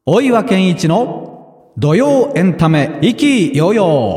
大岩健一の土曜エンタメ意気揚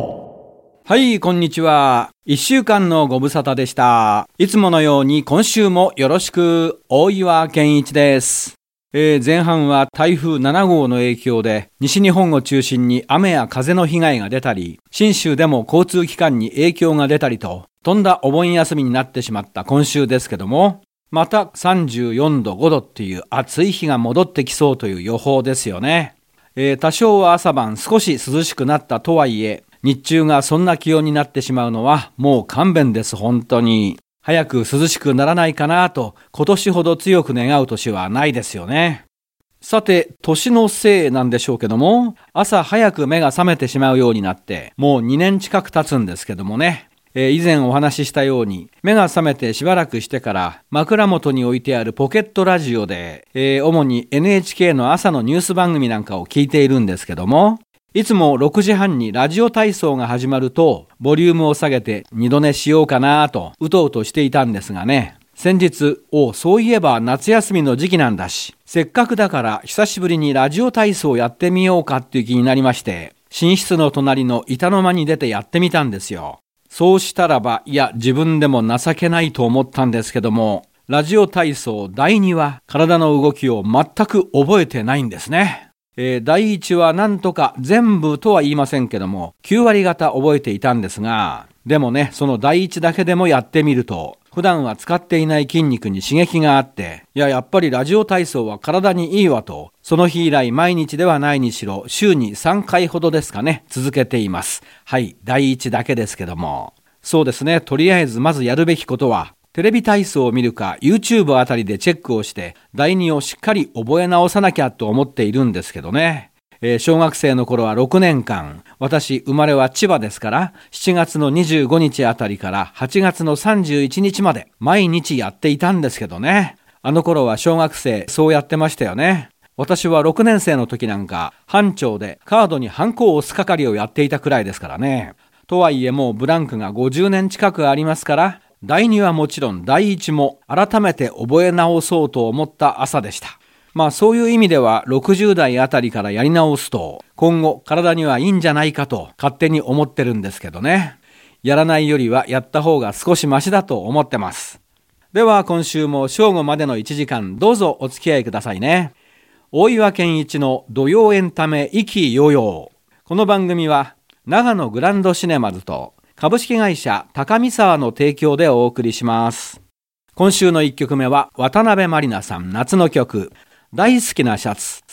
々。 はい、こんにちは。1週間のご無沙汰でした。いつものように今週もよろしく。大岩健一です。前半は台風7号の影響で西日本を中心に雨や風の被害が出たり、信州でも交通機関に影響が出たりと、とんだお盆休みになってしまった今週ですけども、また34度5度っていう暑い日が戻ってきそうという予報ですよね。多少は朝晩少し涼しくなったとはいえ、日中がそんな気温になってしまうのはもう勘弁です。本当に早く涼しくならないかなと、今年ほど強く願う年はないですよね。さて、年のせいなんでしょうけども、朝早く目が覚めてしまうようになってもう2年近く経つんですけどもね。以前お話ししたように、目が覚めてしばらくしてから枕元に置いてあるポケットラジオで、主に NHK の朝のニュース番組なんかを聞いているんですけども、いつも6時半にラジオ体操が始まるとボリュームを下げて二度寝しようかなとうとうとしていたんですがね、先日そういえば夏休みの時期なんだし、せっかくだから久しぶりにラジオ体操をやってみようかっていう気になりまして、寝室の隣の板の間に出てやってみたんですよ。そうしたらば、自分でも情けないと思ったんですけども、ラジオ体操第2は体の動きを全く覚えてないんですね。第1はなんとか全部とは言いませんけども、9割方覚えていたんですが、でもね、その第1だけでもやってみると、普段は使っていない筋肉に刺激があって、やっぱりラジオ体操は体にいいわと、その日以来毎日ではないにしろ、週に3回ほどですかね、続けています。はい、第1だけですけども。そうですね、とりあえずまずやるべきことは、テレビ体操を見るか YouTube あたりでチェックをして、第2をしっかり覚え直さなきゃと思っているんですけどね。小学生の頃は6年間、私生まれは千葉ですから、7月の25日あたりから8月の31日まで毎日やっていたんですけどね。あの頃は小学生そうやってましたよね。私は6年生の時なんか班長でカードにハンコを押す係をやっていたくらいですからね。とはいえもうブランクが50年近くありますから、第2はもちろん第1も改めて覚え直そうと思った朝でした。そういう意味では60代あたりからやり直すと今後体にはいいんじゃないかと勝手に思ってるんですけどね。やらないよりはやった方が少しマシだと思ってます。では今週も正午までの1時間どうぞお付き合いくださいね。大岩健一の土曜エンタメ意気揚々。この番組は長野グランドシネマズと株式会社高見沢の提供でお送りします。今週の1曲目は渡辺満里奈さん、夏の曲大好きなシャツ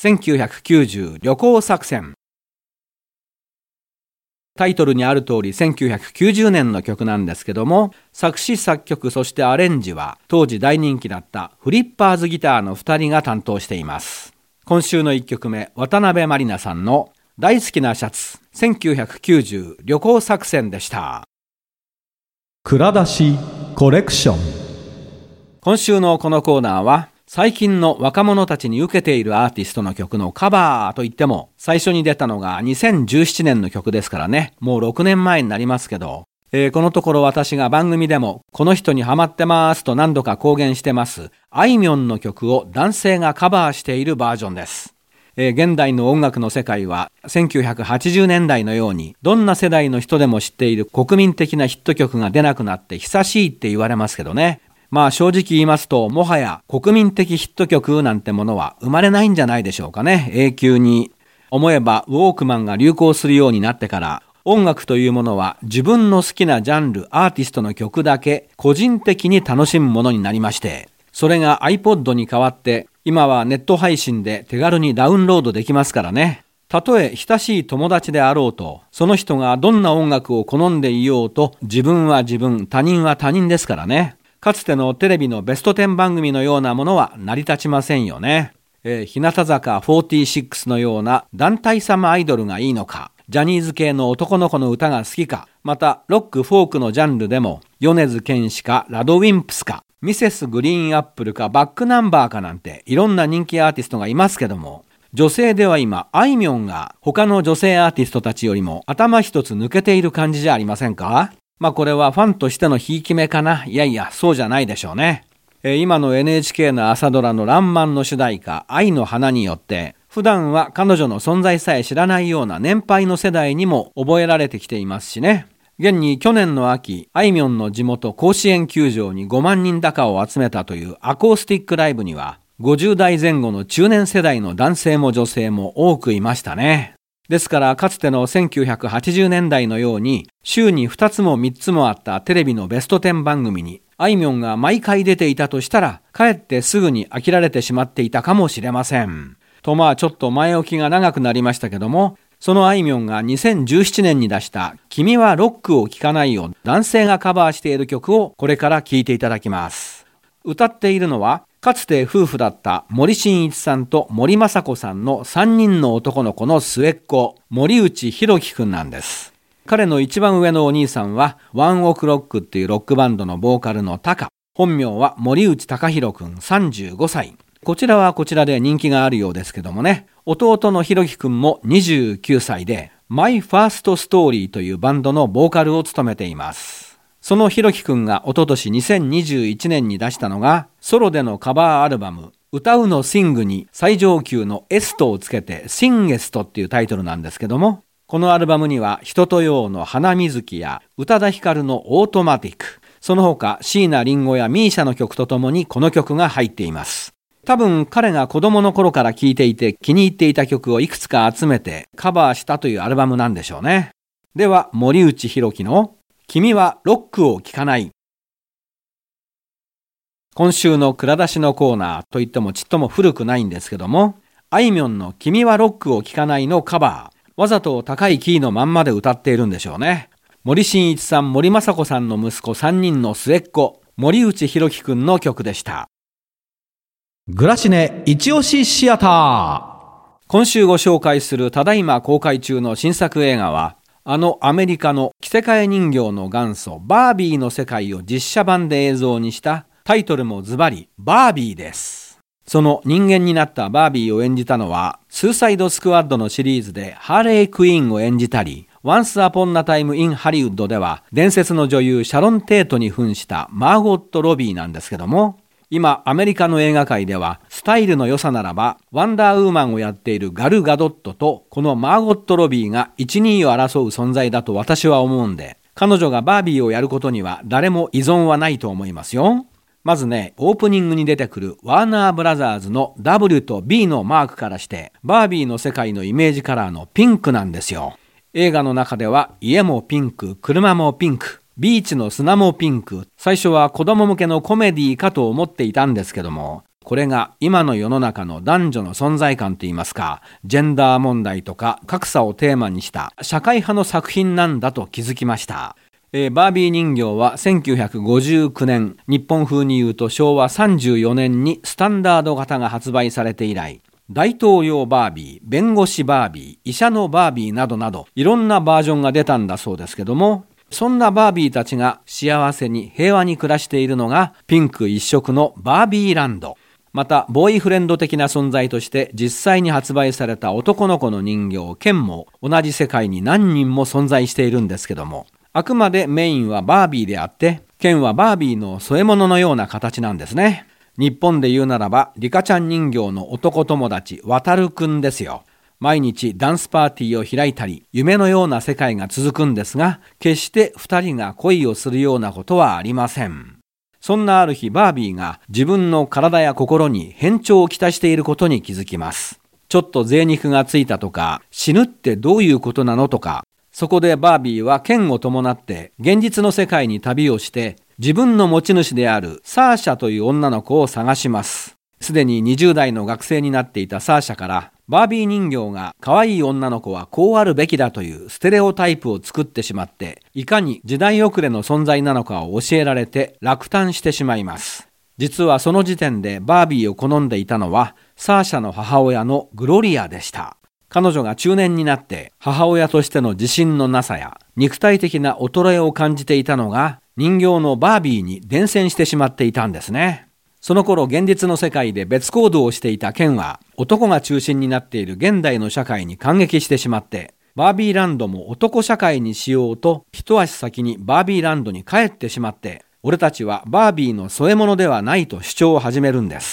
1990旅行作戦。タイトルにある通り1990年の曲なんですけども、作詞作曲そしてアレンジは当時大人気だったフリッパーズギターの2人が担当しています。今週の1曲目、渡辺満里奈さんの大好きなシャツ1990旅行作戦でした。 蔵出しコレクション。 今週のこのコーナーは最近の若者たちに受けているアーティストの曲のカバーといっても、最初に出たのが2017年の曲ですからね、もう6年前になりますけど、このところ私が番組でもこの人にハマってますと何度か公言してます、あいみょんの曲を男性がカバーしているバージョンです。現代の音楽の世界は1980年代のようにどんな世代の人でも知っている国民的なヒット曲が出なくなって久しいって言われますけどね。正直言いますと、もはや国民的ヒット曲なんてものは生まれないんじゃないでしょうかね。永久に。思えばウォークマンが流行するようになってから音楽というものは自分の好きなジャンル、アーティストの曲だけ個人的に楽しむものになりまして、それが iPod に代わって今はネット配信で手軽にダウンロードできますからね。たとえ親しい友達であろうと、その人がどんな音楽を好んでいようと、自分は自分、他人は他人ですからね。かつてのテレビのベスト10番組のようなものは成り立ちませんよね。日向坂46のような団体様アイドルがいいのか、ジャニーズ系の男の子の歌が好きか、またロックフォークのジャンルでも米津玄師かラドウィンプスかミセスグリーンアップルかバックナンバーかなんていろんな人気アーティストがいますけども、女性では今あいみょんが他の女性アーティストたちよりも頭一つ抜けている感じじゃありませんか。これはファンとしてのひいき目かな。そうじゃないでしょうね。今の NHK の朝ドラのらんまんの主題歌愛の花によって普段は彼女の存在さえ知らないような年配の世代にも覚えられてきていますしね。現に去年の秋、あいみょんの地元甲子園球場に5万人高を集めたというアコースティックライブには、50代前後の中年世代の男性も女性も多くいましたね。ですからかつての1980年代のように週に2つも3つもあったテレビのベスト10番組にあいみょんが毎回出ていたとしたら、かえってすぐに飽きられてしまっていたかもしれません。とちょっと前置きが長くなりましたけども、そのあいみょんが2017年に出した君はロックを聴かないを男性がカバーしている曲をこれから聴いていただきます。歌っているのはかつて夫婦だった森進一さんと森昌子さんの3人の男の子の末っ子、森内弘樹くんなんです。彼の一番上のお兄さんはワンオクロックっていうロックバンドのボーカルのタカ。本名は森内隆弘くん35歳。こちらはこちらで人気があるようですけどもね。弟の弘樹くんも29歳でマイファーストストーリーというバンドのボーカルを務めています。その弘樹くんが一昨年2021年に出したのがソロでのカバーアルバム歌うのシングに最上級のエストをつけてシンゲストっていうタイトルなんですけども、このアルバムには人とようの花水木や宇多田ヒカルのオートマティック、その他椎名林檎やミーシャの曲とともにこの曲が入っています。多分彼が子供の頃から聴いていて気に入っていた曲をいくつか集めてカバーしたというアルバムなんでしょうね。では森内弘樹の君はロックを聴かない。今週の蔵出しのコーナーといってもちっとも古くないんですけども、あいみょんの君はロックを聴かないのカバー、わざと高いキーのまんまで歌っているんでしょうね。森進一さん、森昌子さんの息子3人の末っ子、森内弘樹くんの曲でした。 グラシネ一押しシアター。 今週ご紹介するただいま公開中の新作映画は、あのアメリカの着せ替え人形の元祖バービーの世界を実写版で映像にしたタイトルもズバリバービーです。その人間になったバービーを演じたのはスーサイドスクワッドのシリーズでハーレークイーンを演じたり、Once Upon a Time in Hollywoodでは伝説の女優シャロン・テートに扮したマーゴット・ロビーなんですけども、今アメリカの映画界ではスタイルの良さならばワンダーウーマンをやっているガル・ガドットとこのマーゴット・ロビーが 1,2 位を争う存在だと私は思うんで、彼女がバービーをやることには誰も依存はないと思いますよ。まずね、オープニングに出てくるワーナーブラザーズの W と B のマークからしてバービーの世界のイメージカラーのピンクなんですよ。映画の中では家もピンク、車もピンク、ビーチの砂もピンク。最初は子供向けのコメディかと思っていたんですけども、これが今の世の中の男女の存在感といいますか、ジェンダー問題とか格差をテーマにした社会派の作品なんだと気づきました。バービー人形は1959年、日本風に言うと昭和34年にスタンダード型が発売されて以来、大統領バービー、弁護士バービー、医者のバービーなどなどいろんなバージョンが出たんだそうですけども、そんなバービーたちが幸せに平和に暮らしているのがピンク一色のバービーランド。またボーイフレンド的な存在として実際に発売された男の子の人形ケンも同じ世界に何人も存在しているんですけども、あくまでメインはバービーであってケンはバービーの添え物のような形なんですね。日本で言うならばリカちゃん人形の男友達ワタルくんですよ。毎日ダンスパーティーを開いたり夢のような世界が続くんですが、決して二人が恋をするようなことはありません。そんなある日バービーが自分の体や心に変調をきたしていることに気づきます。ちょっと贅肉がついたとか、死ぬってどういうことなのとか、そこでバービーはケンを伴って現実の世界に旅をして自分の持ち主であるサーシャという女の子を探します。すでに20代の学生になっていたサーシャからバービー人形が可愛い女の子はこうあるべきだというステレオタイプを作ってしまって、いかに時代遅れの存在なのかを教えられて落胆してしまいます。実はその時点でバービーを好んでいたのはサーシャの母親のグロリアでした。彼女が中年になって母親としての自信のなさや肉体的な衰えを感じていたのが人形のバービーに伝染してしまっていたんですね。その頃現実の世界で別行動をしていたケンは男が中心になっている現代の社会に感激してしまって、バービーランドも男社会にしようと一足先にバービーランドに帰ってしまって、俺たちはバービーの添え物ではないと主張を始めるんです。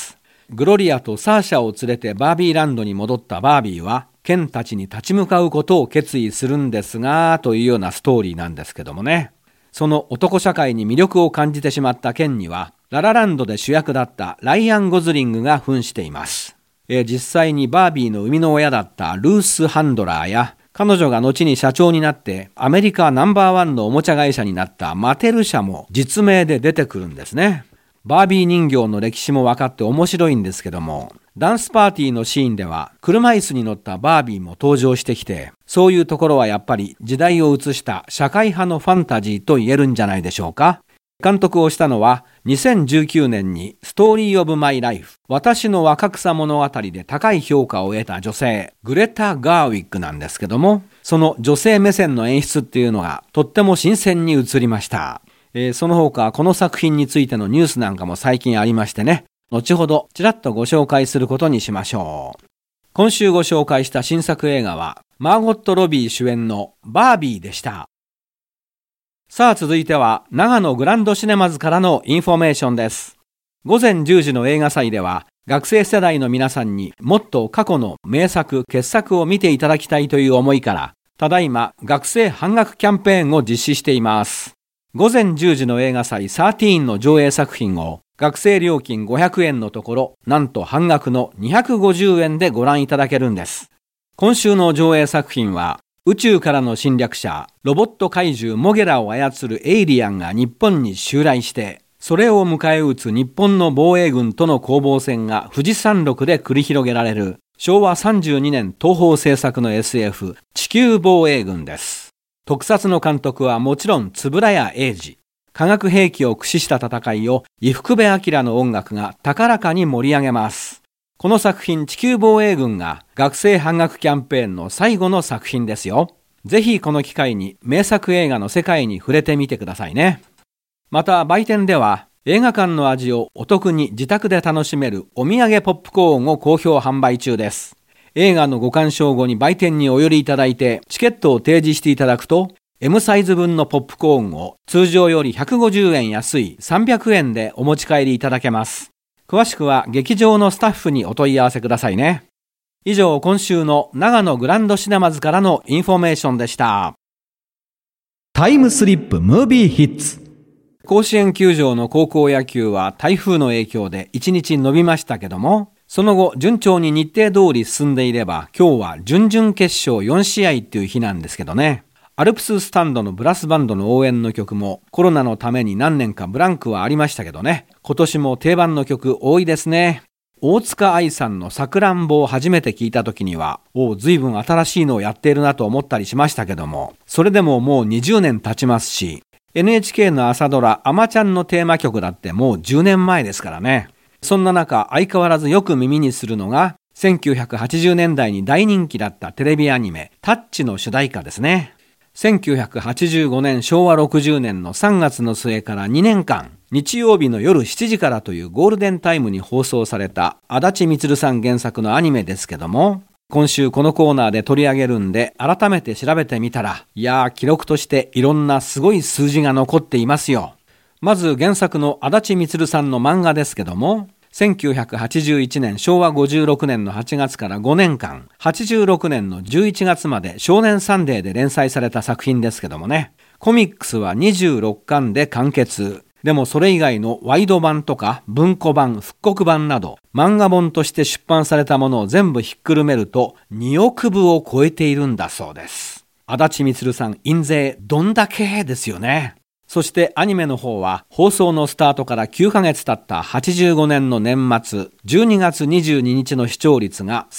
グロリアとサーシャを連れてバービーランドに戻ったバービーは、ケンたちに立ち向かうことを決意するんですが、というようなストーリーなんですけどもね。その男社会に魅力を感じてしまったケンには、ララランドで主役だったライアン・ゴズリングが扮しています。実際にバービーの生みの親だったルース・ハンドラーや、彼女が後に社長になってアメリカナンバーワンのおもちゃ会社になったマテル社も実名で出てくるんですね。バービー人形の歴史も分かって面白いんですけども、ダンスパーティーのシーンでは車椅子に乗ったバービーも登場してきて、そういうところはやっぱり時代を映した社会派のファンタジーと言えるんじゃないでしょうか。監督をしたのは2019年にストーリーオブマイライフ、私の若草物語で高い評価を得た女性グレタ・ガーウィックなんですけども、その女性目線の演出っていうのがとっても新鮮に映りました。その他この作品についてのニュースなんかも最近ありましてね、後ほどちらっとご紹介することにしましょう。今週ご紹介した新作映画はマーゴット・ロビー主演のバービーでした。さあ続いては長野グランドシネマズからのインフォメーションです。午前10時の映画祭では学生世代の皆さんにもっと過去の名作傑作を見ていただきたいという思いから、ただいま学生半額キャンペーンを実施しています。午前10時の映画祭13の上映作品を学生料金500円のところ、なんと半額の250円でご覧いただけるんです。今週の上映作品は宇宙からの侵略者、ロボット怪獣モゲラを操るエイリアンが日本に襲来して、それを迎え撃つ日本の防衛軍との攻防戦が富士山麓で繰り広げられる昭和32年東宝制作の SF 地球防衛軍です。特撮の監督はもちろん円谷英二。化学兵器を駆使した戦いを伊福部昭の音楽が高らかに盛り上げます。この作品地球防衛軍が学生半額キャンペーンの最後の作品ですよ。ぜひこの機会に名作映画の世界に触れてみてくださいね。また売店では映画館の味をお得に自宅で楽しめるお土産ポップコーンを好評販売中です。映画のご鑑賞後に売店にお寄りいただいてチケットを提示していただくと M サイズ分のポップコーンを通常より150円安い300円でお持ち帰りいただけます。詳しくは劇場のスタッフにお問い合わせくださいね。以上、今週の長野グランドシネマズからのインフォメーションでした。 タイムスリップムービーヒッツ。 甲子園球場の高校野球は台風の影響で1日延びましたけども、その後順調に日程通り進んでいれば、今日は準々決勝4試合っていう日なんですけどね。アルプススタンドのブラスバンドの応援の曲もコロナのために何年かブランクはありましたけどね。今年も定番の曲多いですね。大塚愛さんのさくらんぼを初めて聞いた時には、随分新しいのをやっているなと思ったりしましたけども、それでももう20年経ちますし、NHK の朝ドラあまちゃんのテーマ曲だってもう10年前ですからね。そんな中相変わらずよく耳にするのが1980年代に大人気だったテレビアニメタッチの主題歌ですね。1985年昭和60年の3月の末から2年間、日曜日の夜7時からというゴールデンタイムに放送された足立満さん原作のアニメですけども、今週このコーナーで取り上げるんで改めて調べてみたら、記録としていろんなすごい数字が残っていますよ。まず原作の足立満さんの漫画ですけども、1981年昭和56年の8月から5年間、86年の11月まで少年サンデーで連載された作品ですけどもね、コミックスは26巻で完結。でもそれ以外のワイド版とか文庫版、復刻版など漫画本として出版されたものを全部ひっくるめると2億部を超えているんだそうです。足立満さん印税どんだけですよね。そしてアニメの方は放送のスタートから9ヶ月経った85年の年末12月22日の視聴率が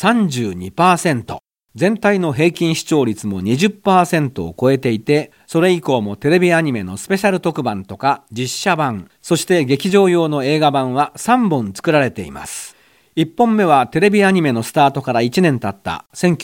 32%、全体の平均視聴率も 20% を超えていて、それ以降もテレビアニメのスペシャル特番とか実写版、そして劇場用の映画版は3本作られています。1本目はテレビアニメのスタートから1年経った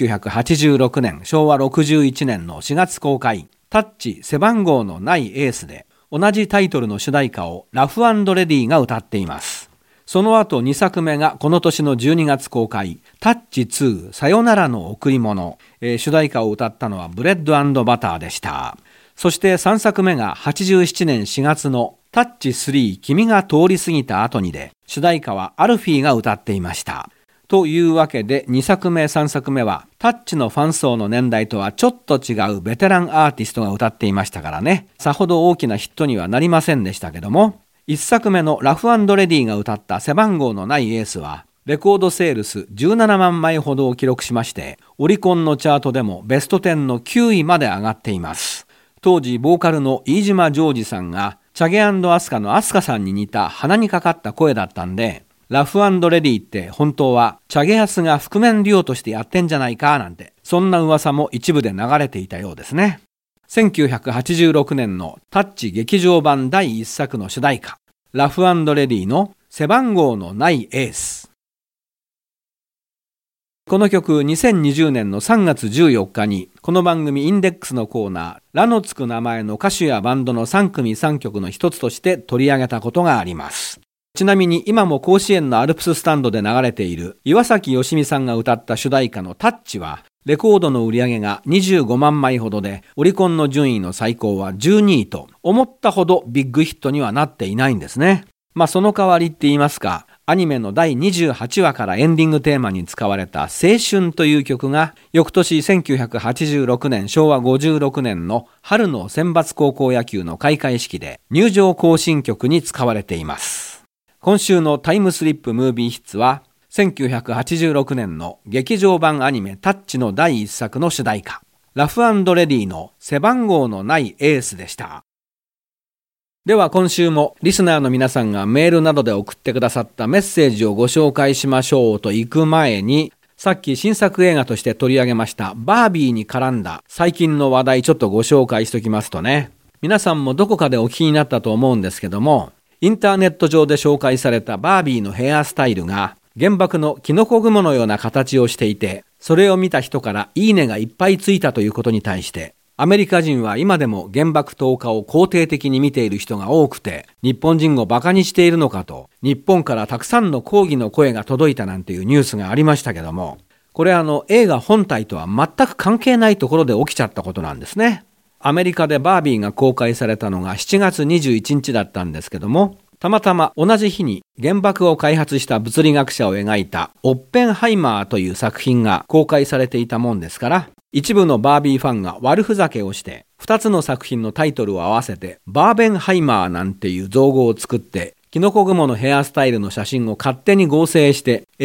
1986年昭和61年の4月公開、タッチ背番号のないエースで、同じタイトルの主題歌をラフ&レディが歌っています。その後2作目がこの年の12月公開、タッチ2さよならの贈り物、主題歌を歌ったのはブレッド&バターでした。 そして3作目が87年4月のタッチ3君が通り過ぎた後にで、主題歌はアルフィーが歌っていました。というわけで2作目3作目はタッチのファン層の年代とはちょっと違うベテランアーティストが歌っていましたからね、さほど大きなヒットにはなりませんでしたけども、1作目のラフ&レディが歌った背番号のないエースはレコードセールス17万枚ほどを記録しまして、オリコンのチャートでもベスト10の9位まで上がっています。当時ボーカルの飯島ジョージさんがチャゲ&アスカのアスカさんに似た鼻にかかった声だったんで、ラフ&レディって本当はチャゲアスが覆面デュオとしてやってんじゃないかなんて、そんな噂も一部で流れていたようですね。1986年のタッチ劇場版第1作の主題歌、ラフ&レディの背番号のないエース。この曲2020年の3月14日にこの番組インデックスのコーナーラのつく名前の歌手やバンドの3組3曲の一つとして取り上げたことがあります。ちなみに今も甲子園のアルプススタンドで流れている岩崎良美さんが歌った主題歌のタッチはレコードの売り上げが25万枚ほどでオリコンの順位の最高は12位と思ったほどビッグヒットにはなっていないんですね。その代わりって言いますか、アニメの第28話からエンディングテーマに使われた青春という曲が翌年1986年昭和56年の春の選抜高校野球の開会式で入場行進曲に使われています。今週のタイムスリップムービーヒッツは1986年の劇場版アニメタッチの第1作の主題歌ラフ&レディの背番号のないエースでした。では今週もリスナーの皆さんがメールなどで送ってくださったメッセージをご紹介しましょうと行く前に、さっき新作映画として取り上げましたバービーに絡んだ最近の話題ちょっとご紹介しときますとね、皆さんもどこかでお聞きになったと思うんですけども、インターネット上で紹介されたバービーのヘアスタイルが原爆のキノコ雲のような形をしていて、それを見た人からいいねがいっぱいついたということに対して、アメリカ人は今でも原爆投下を肯定的に見ている人が多くて、日本人をバカにしているのかと、日本からたくさんの抗議の声が届いたなんていうニュースがありましたけども、これ映画本体とは全く関係ないところで起きちゃったことなんですね。アメリカでバービーが公開されたのが7月21日だったんですけども、たまたま同じ日に原爆を開発した物理学者を描いたオッペンハイマーという作品が公開されていたもんですから、一部のバービーファンが悪ふざけをして2つの作品のタイトルを合わせてバーベンハイマーなんていう造語を作ってキノコ雲のヘアスタイルの写真を勝手に合成して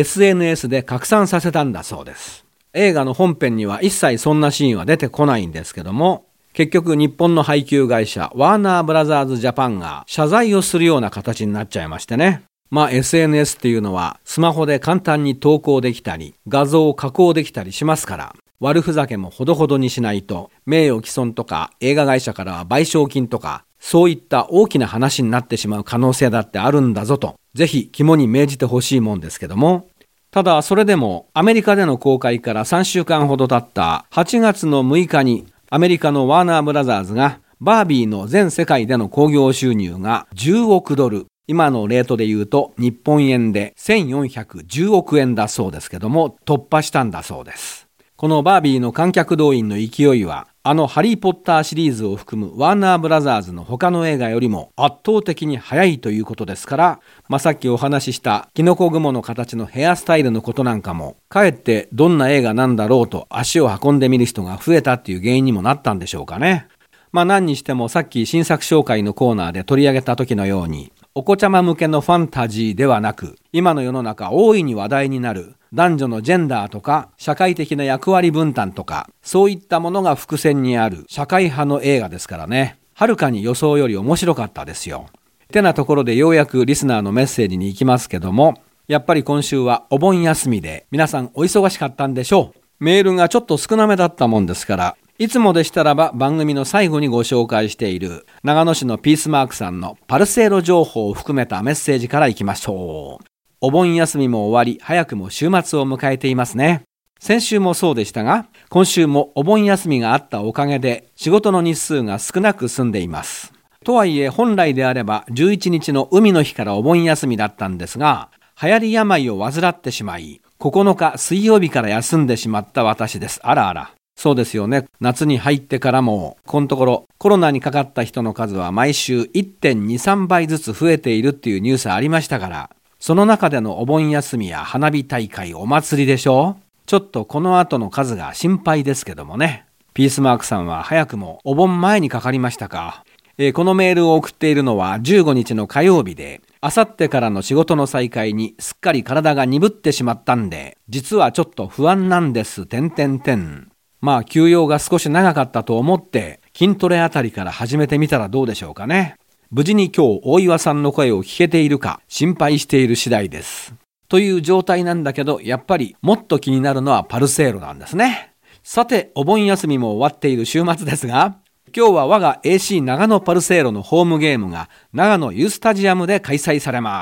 SNS で拡散させたんだそうです。映画の本編には一切そんなシーンは出てこないんですけども、結局日本の配給会社ワーナーブラザーズジャパンが謝罪をするような形になっちゃいましてね。SNS っていうのはスマホで簡単に投稿できたり画像を加工できたりしますから、悪ふざけもほどほどにしないと名誉毀損とか映画会社からは賠償金とかそういった大きな話になってしまう可能性だってあるんだぞと、ぜひ肝に銘じてほしいもんですけども、ただそれでもアメリカでの公開から3週間ほど経った8月の6日にアメリカのワーナーブラザーズがバービーの全世界での興行収入が10億ドル、今のレートで言うと日本円で1410億円だそうですけども突破したんだそうです。このバービーの観客動員の勢いはハリーポッターシリーズを含むワーナーブラザーズの他の映画よりも圧倒的に速いということですから、さっきお話ししたキノコ雲の形のヘアスタイルのことなんかもかえってどんな映画なんだろうと足を運んでみる人が増えたっていう原因にもなったんでしょうかね。何にしてもさっき新作紹介のコーナーで取り上げた時のようにお子ちゃま向けのファンタジーではなく、今の世の中大いに話題になる男女のジェンダーとか社会的な役割分担とかそういったものが伏線にある社会派の映画ですからね、はるかに予想より面白かったですよ。てなところでようやくリスナーのメッセージに行きますけども、やっぱり今週はお盆休みで皆さんお忙しかったんでしょう。メールがちょっと少なめだったもんですから、いつもでしたらば番組の最後にご紹介している長野市のピースマークさんのパルセーロ情報を含めたメッセージからいきましょう。お盆休みも終わり、早くも週末を迎えていますね。先週もそうでしたが、今週もお盆休みがあったおかげで仕事の日数が少なく済んでいます。とはいえ本来であれば11日の海の日からお盆休みだったんですが、流行り病を患ってしまい9日水曜日から休んでしまった私です。あらあら。 そうですよね。夏に入ってからも、このところコロナにかかった人の数は毎週 1.23 倍ずつ増えているっていうニュースありましたから、その中でのお盆休みや花火大会、お祭りでしょ。ちょっとこの後の数が心配ですけどもね。ピースマークさんは早くもお盆前にかかりましたか。このメールを送っているのは15日の火曜日で、あさってからの仕事の再開にすっかり体が鈍ってしまったんで、実はちょっと不安なんです。まあ休養が少し長かったと思って筋トレあたりから始めてみたらどうでしょうかね。無事に今日大岩さんの声を聞けているか心配している次第です。という状態なんだけど、やっぱりもっと気になるのはパルセーロなんですね。さて、お盆休みも終わっている週末ですが、今日は我が AC 長野パルセーロのホームゲームが長野ユースタジアムで開催されます。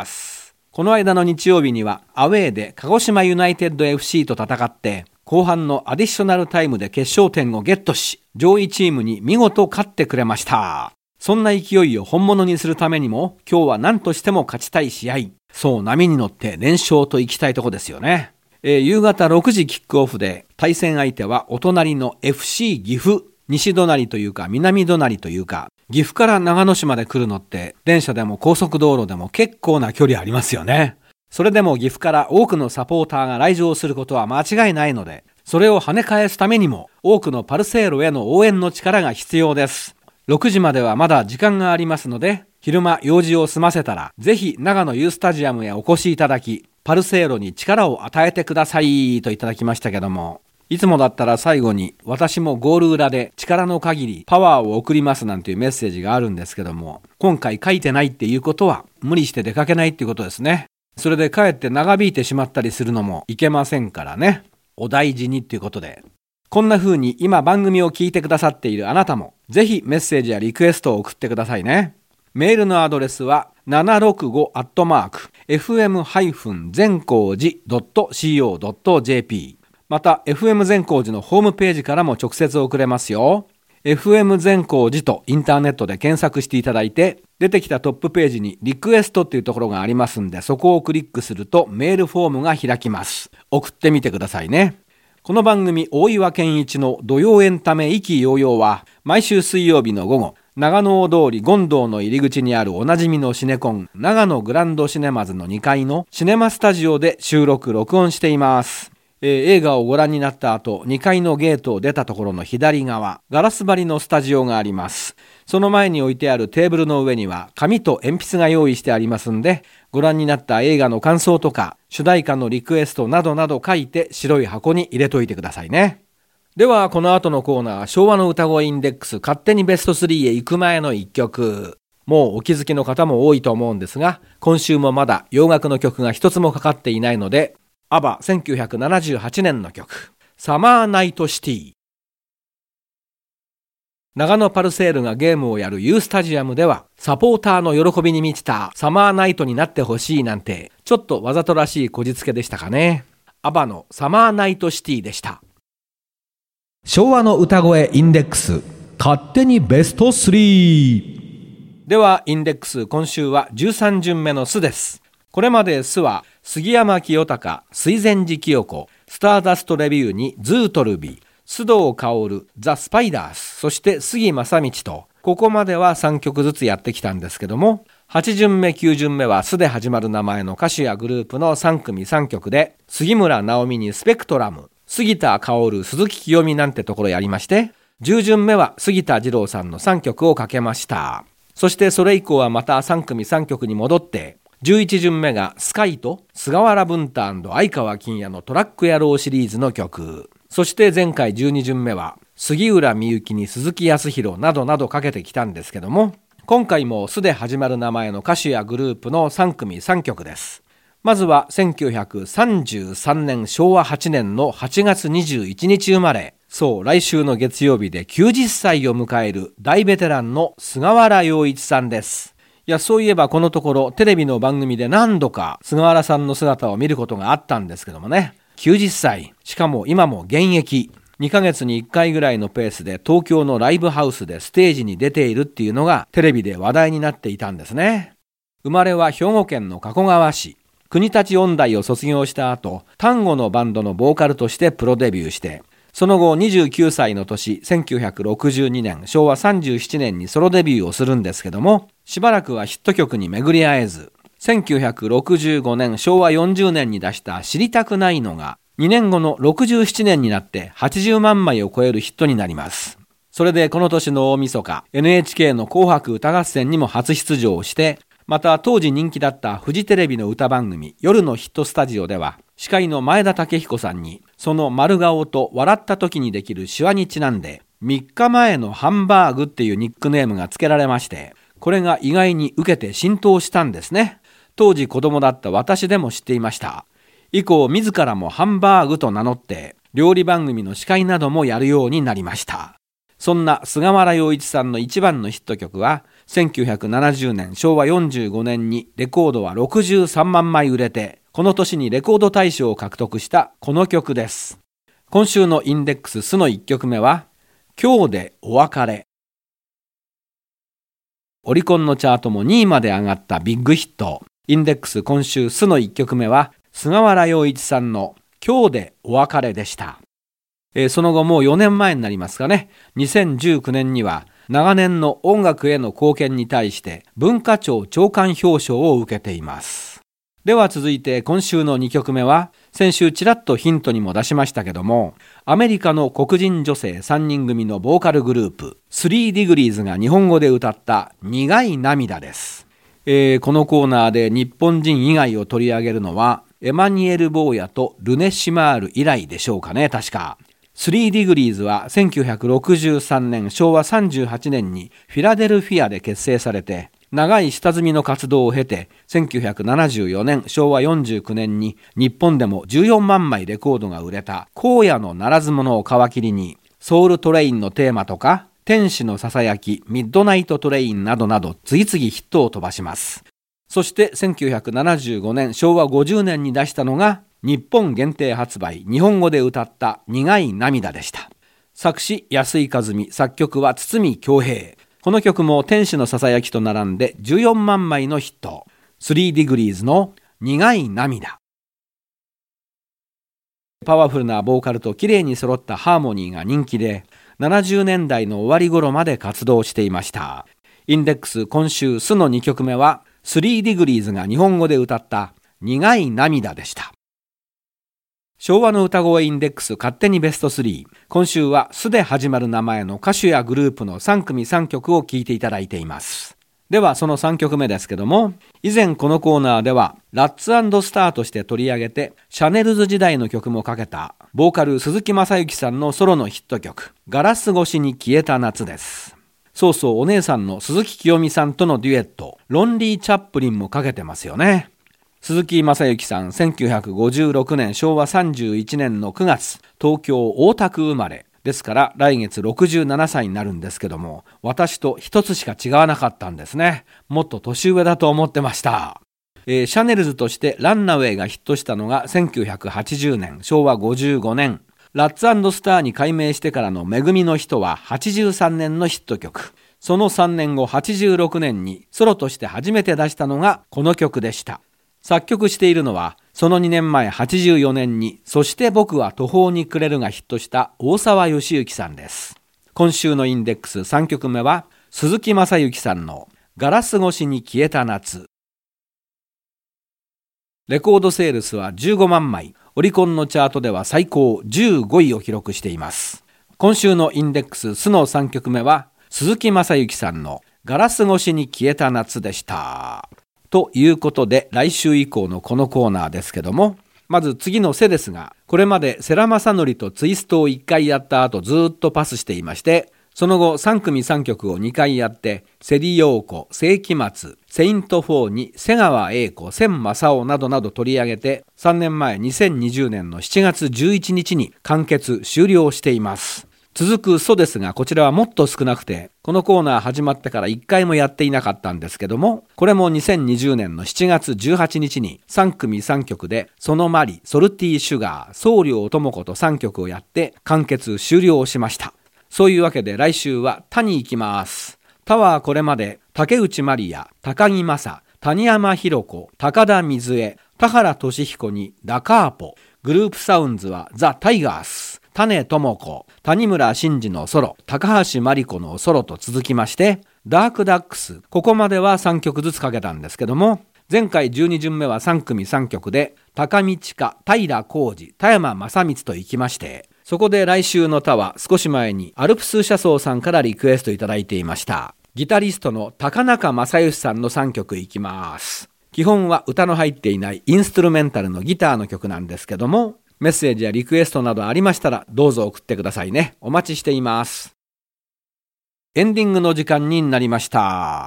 この間の日曜日にはアウェーで鹿児島ユナイテッド FC と戦って後半のアディショナルタイムで決勝点をゲットし、上位チームに見事勝ってくれました。そんな勢いを本物にするためにも今日は何としても勝ちたい試合。そう、波に乗って連勝と行きたいとこですよね。夕方6時キックオフで対戦相手はお隣の FC 岐阜。西隣というか南隣というか、岐阜から長野市まで来るのって電車でも高速道路でも結構な距離ありますよね。それでも岐阜から多くのサポーターが来場することは間違いないので、それを跳ね返すためにも多くのパルセーロへの応援の力が必要です。6時まではまだ時間がありますので、昼間用事を済ませたらぜひ長野ユースタジアムへお越しいただき、パルセーロに力を与えてくださいといただきましたけども、いつもだったら最後に私もゴール裏で力の限りパワーを送りますなんていうメッセージがあるんですけども、今回書いてないっていうことは無理して出かけないっていうことですね。それでかえって長引いてしまったりするのもいけませんからね。お大事にっていうことで。こんな風に今番組を聞いてくださっているあなたもぜひメッセージやリクエストを送ってくださいね。メールのアドレスは765@fm-善光寺.co.jp、また FM 善光寺のホームページからも直接送れますよ。 FM 善光寺とインターネットで検索していただいて、出てきたトップページにリクエストっていうところがありますんで、そこをクリックするとメールフォームが開きます。送ってみてくださいね。この番組大岩健一の土曜エンタメ意気揚々は毎週水曜日の午後、長野大通り権堂の入り口にあるおなじみのシネコン長野グランドシネマズの2階のシネマスタジオで収録録音しています。映画をご覧になった後、2階のゲートを出たところの左側、ガラス張りのスタジオがあります。その前に置いてあるテーブルの上には紙と鉛筆が用意してありますんで、ご覧になった映画の感想とか主題歌のリクエストなどなど書いて白い箱に入れといてくださいね。ではこの後のコーナー、昭和の歌声インデックス勝手にベスト3へ行く前の1曲。もうお気づきの方も多いと思うんですが、今週もまだ洋楽の曲が一つもかかっていないので、アバ1978年の曲、サマーナイトシティ。長野パルセールがゲームをやるユースタジアムでは、サポーターの喜びに満ちたサマーナイトになってほしいなんて、ちょっとわざとらしいこじつけでしたかね。アバのサマーナイトシティでした。 昭和の歌声インデックス勝手にベスト3。 ではインデックス、今週は13巡目のスです。これまでスは杉山清隆、水前寺清子、スターダストレビューにズートルビ、須藤薫、ザ・スパイダース、そして杉正道と、ここまでは3曲ずつやってきたんですけども、8巡目9巡目はスで始まる名前の歌手やグループの3組3曲で、杉村直美にスペクトラム、杉田薫、鈴木清美なんてところやりまして、10巡目は杉田二郎さんの3曲をかけました。そしてそれ以降はまた3組3曲に戻って、11巡目がスカイと菅原文太&相川金也のトラック野郎シリーズの曲。そして前回12巡目は杉浦みゆきに鈴木康弘などなどかけてきたんですけども、今回もすで始まる名前の歌手やグループの3組3曲です。まずは1933年昭和8年の8月21日生まれ、そう来週の月曜日で90歳を迎える大ベテランの菅原洋一さんです。いや、そういえばこのところテレビの番組で何度か菅原さんの姿を見ることがあったんですけどもね、90歳、しかも今も現役、2ヶ月に1回ぐらいのペースで東京のライブハウスでステージに出ているっていうのがテレビで話題になっていたんですね。生まれは兵庫県の加古川市、国立音大を卒業した後、タンゴのバンドのボーカルとしてプロデビューして、 その後29歳の年1962年昭和37年にソロデビューをするんですけども、しばらくはヒット曲に巡り合えず、1965年昭和40年に出した知りたくないのが2年後の67年になって80万枚を超えるヒットになります。それでこの年の大晦日 NHK の紅白歌合戦にも初出場して、また当時人気だったフジテレビの歌番組夜のヒットスタジオでは司会の前田武彦さんにその丸顔と笑った時にできるシワにちなんで3日前のハンバーグっていうニックネームが付けられまして、これが意外に受けて浸透したんですね。当時子供だった私でも知っていました。以降自らもハンバーグと名乗って料理番組の司会などもやるようになりました。そんな菅原洋一さんの一番のヒット曲は1970年昭和45年にレコードは63万枚売れて、この年にレコード大賞を獲得したこの曲です。今週のインデックススの1曲目は今日でお別れ。オリコンのチャートも2位まで上がったビッグヒット。インデックス今週スの1曲目は菅原洋一さんの今日でお別れでした。その後もう4年前になりますかね、2019年には長年の音楽への貢献に対して文化庁長官表彰を受けています。では続いて今週の2曲目は、先週ちらっとヒントにも出しましたけども、アメリカの黒人女性3人組のボーカルグループ3ディグリーズが日本語で歌った苦い涙です。このコーナーで日本人以外を取り上げるのはエマニュエル・ボーヤとルネ・シマール以来でしょうかね。確か3ディグリーズは1963年昭和38年にフィラデルフィアで結成されて、長い下積みの活動を経て1974年昭和49年に日本でも14万枚レコードが売れた荒野のならず者を皮切りに、ソウルトレインのテーマとか天使のささやき、ミッドナイトトレインなどなど次々ヒットを飛ばします。そして1975年昭和50年に出したのが日本限定発売日本語で歌った苦い涙でした。作詞安井和美、作曲は堤恭平。この曲も天使のささやきと並んで14万枚のヒット。3ディグリーズの苦い涙。パワフルなボーカルと綺麗に揃ったハーモニーが人気で、70年代の終わり頃まで活動していました。インデックス今週スの2曲目は3ディグリーズが日本語で歌った苦い涙でした。昭和の歌声インデックス勝手にベスト3。今週はスで始まる名前の歌手やグループの3組3曲を聴いていただいています。ではその3曲目ですけども、以前このコーナーではラッツ&スターとして取り上げてシャネルズ時代の曲もかけたボーカル鈴木雅之さんのソロのヒット曲ガラス越しに消えた夏です。そうそう、お姉さんの鈴木清美さんとのデュエットロンリー・チャップリンもかけてますよね。鈴木雅之さん1956年昭和31年の9月東京大田区生まれですから来月67歳になるんですけども、私と一つしか違わなかったんですね。もっと年上だと思ってました。シャネルズとしてランナウェイがヒットしたのが1980年昭和55年、ラッツ&スターに改名してからのめぐみの人は83年のヒット曲。その3年後86年にソロとして初めて出したのがこの曲でした。作曲しているのはその2年前84年にそして僕は途方に暮れるがヒットした大沢良之さんです。今週のインデックス3曲目は鈴木雅之さんのガラス越しに消えた夏。レコードセールスは15万枚、オリコンのチャートでは最高15位を記録しています。今週のインデックススの3曲目は鈴木雅之さんのガラス越しに消えた夏でした。ということで来週以降のこのコーナーですけども、まず次のセですが、これまで世良公則とツイストを1回やった後ずっとパスしていまして、その後3組3曲を2回やってセリヨーコ、世紀末、セイント4に瀬川栄子、千正夫などなど取り上げて3年前2020年の7月11日に完結終了しています。続くソですが、こちらはもっと少なくて、このコーナー始まってから1回もやっていなかったんですけども、これも2020年の7月18日に3組3曲でそのマリ、ソルティーシュガー、宗亮智子と3曲をやって完結終了しました。そういうわけで来週は他に行きます。他はこれまで竹内まりや、高木正、谷山博子、高田水江、田原俊彦にダカーポ、グループサウンズはザ・タイガース、 種智子、谷村新司のソロ、高橋真理子のソロと続きまして、ダークダックス、ここまでは3曲ずつかけたんですけども、前回12巡目は3組3曲で、高見千佳、平浩二、田山正光と行きまして、そこで来週の歌は少し前にアルプス車窓さんからリクエストいただいていました。ギタリストの高中正義さんの3曲いきます。基本は歌の入っていないインストゥルメンタルのギターの曲なんですけども、メッセージやリクエストなどありましたらどうぞ送ってくださいね。お待ちしています。エンディングの時間になりました。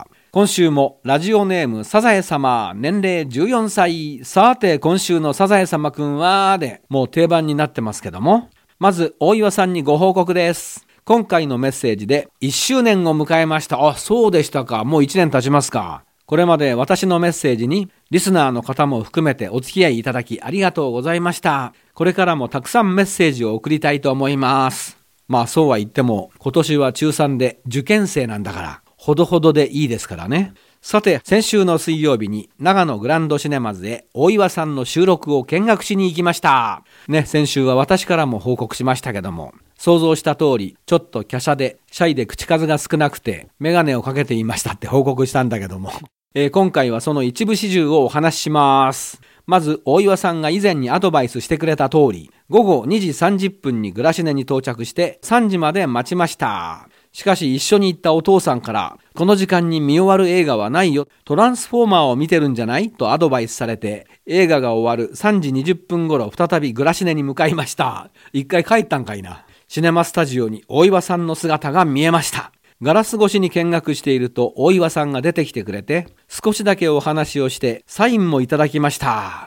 今週もラジオネームサザエ様、年齢14歳。さて今週のサザエ様くんはでもう定番になってますけども、まず大岩さんにご報告です。今回のメッセージで1周年を迎えました。あ、そうでしたか。もう1年経ちますか。これまで私のメッセージにリスナーの方も含めてお付き合いいただきありがとうございました。これからもたくさんメッセージを送りたいと思います。まあそうは言っても今年は中3で受験生なんだからほどほどでいいですからね。さて先週の水曜日に長野グランドシネマズで大岩さんの収録を見学しに行きましたね。先週は私からも報告しましたけども、想像した通りちょっと華奢でシャイで口数が少なくてメガネをかけていましたって報告したんだけども、今回はその一部始終をお話しします。まず大岩さんが以前にアドバイスしてくれた通り、午後2時30分にグラシネに到着して3時まで待ちました。しかし一緒に行ったお父さんから、この時間に見終わる映画はないよ、トランスフォーマーを見てるんじゃないとアドバイスされて、映画が終わる3時20分頃再びグラシネに向かいました。一回帰ったんかいな。シネマスタジオに大岩さんの姿が見えました。ガラス越しに見学していると大岩さんが出てきてくれて、少しだけお話をしてサインもいただきました。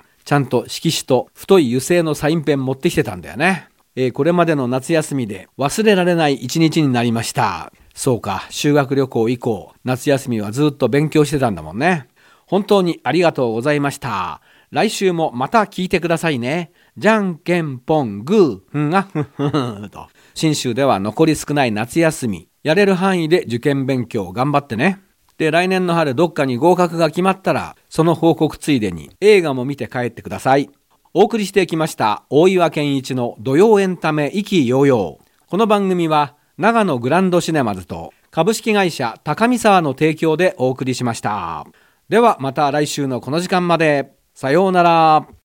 ちゃんと色紙と太い油性のサインペン持ってきてたんだよね。これまでの夏休みで忘れられない一日になりました。そうか、修学旅行以降夏休みはずっと勉強してたんだもんね。本当にありがとうございました。来週もまた聞いてくださいね。じゃんけんぽんグーがふふと。信州では残り少ない夏休み、やれる範囲で受験勉強頑張ってね。で、来年の春どっかに合格が決まったら、その報告ついでに映画も見て帰ってください。お送りしてきました大岩健一の土曜エンタメ意気揚々。この番組は長野グランドシネマズと株式会社高見沢の提供でお送りしました。ではまた来週のこの時間まで。さようなら。